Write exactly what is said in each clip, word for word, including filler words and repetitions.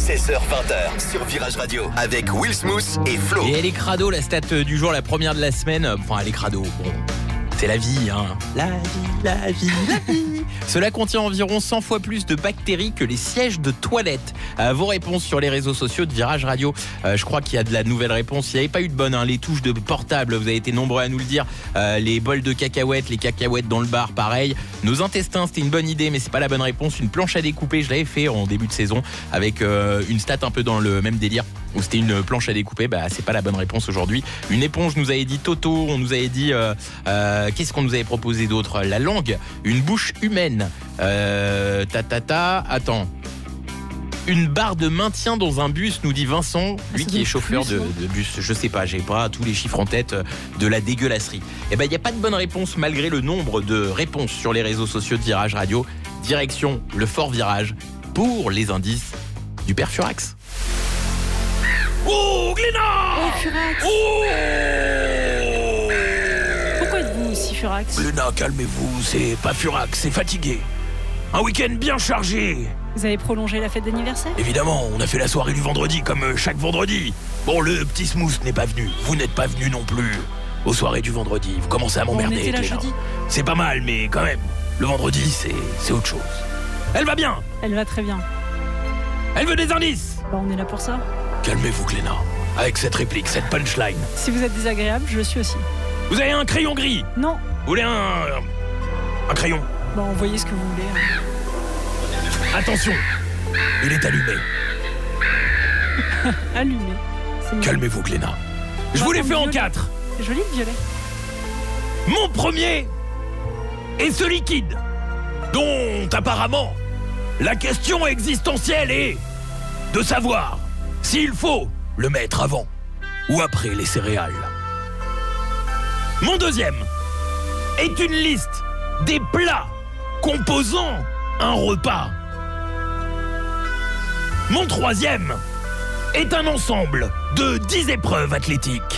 seize heures vingt heures sur Virage Radio avec Will Smooth et Flo. Et elle est crado, la stat du jour, la première de la semaine. Enfin, elle est crado, bon. C'est la vie, hein. La vie, la vie, la vie. Cela contient environ cent fois plus de bactéries que les sièges de toilettes. Euh, vos réponses sur les réseaux sociaux de Virage Radio. Euh, je crois qu'il y a de la nouvelle réponse. Il n'y avait pas eu de bonne, hein. Les touches de portable, vous avez été nombreux à nous le dire. Euh, les bols de cacahuètes, les cacahuètes dans le bar, pareil. Nos intestins, c'était une bonne idée, mais c'est pas la bonne réponse. Une planche à découper, je l'avais fait en début de saison avec euh, une stat un peu dans le même délire où c'était une planche à découper. Bah, c'est pas la bonne réponse aujourd'hui. Une éponge, nous avait dit Toto. On nous avait dit euh, euh, qu'est-ce qu'on nous avait proposé d'autre? La langue, une bouche humaine. Euh, ta ta ta. Attends. Une barre de maintien dans un bus, nous dit Vincent, lui qui est chauffeur de, de bus. Je sais pas, j'ai pas tous les chiffres en tête de la dégueulasserie. Eh ben, il n'y a pas de bonne réponse malgré le nombre de réponses sur les réseaux sociaux de Virage Radio. Direction le Fort Virage pour les indices du père Furax. Oh, Glénat! Oh, Furax! Oh! Pourquoi êtes-vous aussi Furax? Glénat, calmez-vous, c'est pas Furax, c'est fatigué. Un week-end bien chargé. Vous avez prolongé la fête d'anniversaire? Évidemment, on a fait la soirée du vendredi comme chaque vendredi. Bon, le petit Smooth n'est pas venu, vous n'êtes pas venu non plus. Aux soirées du vendredi, vous commencez à m'emmerder, bon, on était là Glénat. jeudi. C'est pas mal, mais quand même, le vendredi, c'est, c'est autre chose. Elle va bien. Elle va très bien. Elle veut des indices. Bah, on est là pour ça. Calmez-vous, Glénat. Avec cette réplique, cette punchline. Si vous êtes désagréable, je le suis aussi. Vous avez un crayon gris? Non. Vous voulez un... un crayon? Bah, envoyez ce que vous voulez. Attention, il est allumé. Allumé. C'est Calmez-vous, Glénat. Je Bah, vous l'ai en fait en violet. quatre. joli le violet. Mon premier est ce liquide, dont apparemment la question existentielle est de savoir s'il faut le mettre avant ou après les céréales. Mon deuxième est une liste des plats composant un repas. Mon troisième est un ensemble de dix épreuves athlétiques.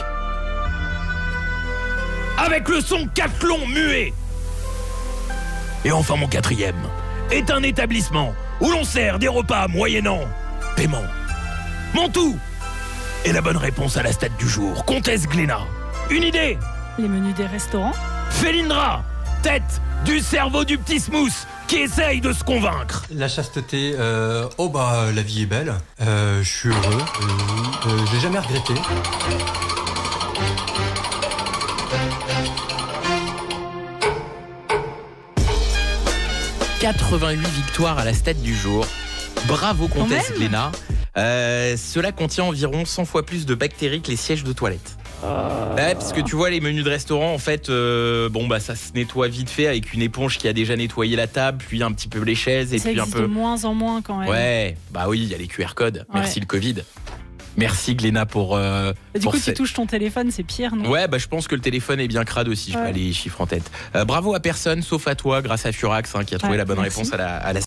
Avec le son cathlon muet. Et enfin mon quatrième est un établissement où l'on sert des repas moyennant paiement. Mon tout est la bonne réponse à la stat du jour. Comtesse Glénat. Une idée? Les menus des restaurants. Félindra, tête du cerveau du petit Smooth qui essaye de se convaincre. La chasteté, euh, oh bah la vie est belle, euh, je suis heureux, euh, euh, j'ai jamais regretté. quatre-vingt-huit victoires à la stat du jour. Bravo comtesse Glénat. Euh, cela contient environ cent fois plus de bactéries que les sièges de toilettes. Euh... Ouais, parce que tu vois les menus de restaurant en fait euh, bon bah ça se nettoie vite fait avec une éponge qui a déjà nettoyé la table, puis un petit peu les chaises et ça puis un existe peu de moins en moins quand même. Ouais, bah oui, il y a les Q R codes. Ouais. Merci le Covid. Merci Glénat pour euh, Du pour coup, cette... tu touches ton téléphone, c'est pire, non? Ouais, bah je pense que le téléphone est bien crade aussi, je ouais. pas les chiffres en tête. Euh, bravo à personne sauf à toi grâce à Furax hein, qui a trouvé ouais, la bonne merci. réponse à la, à la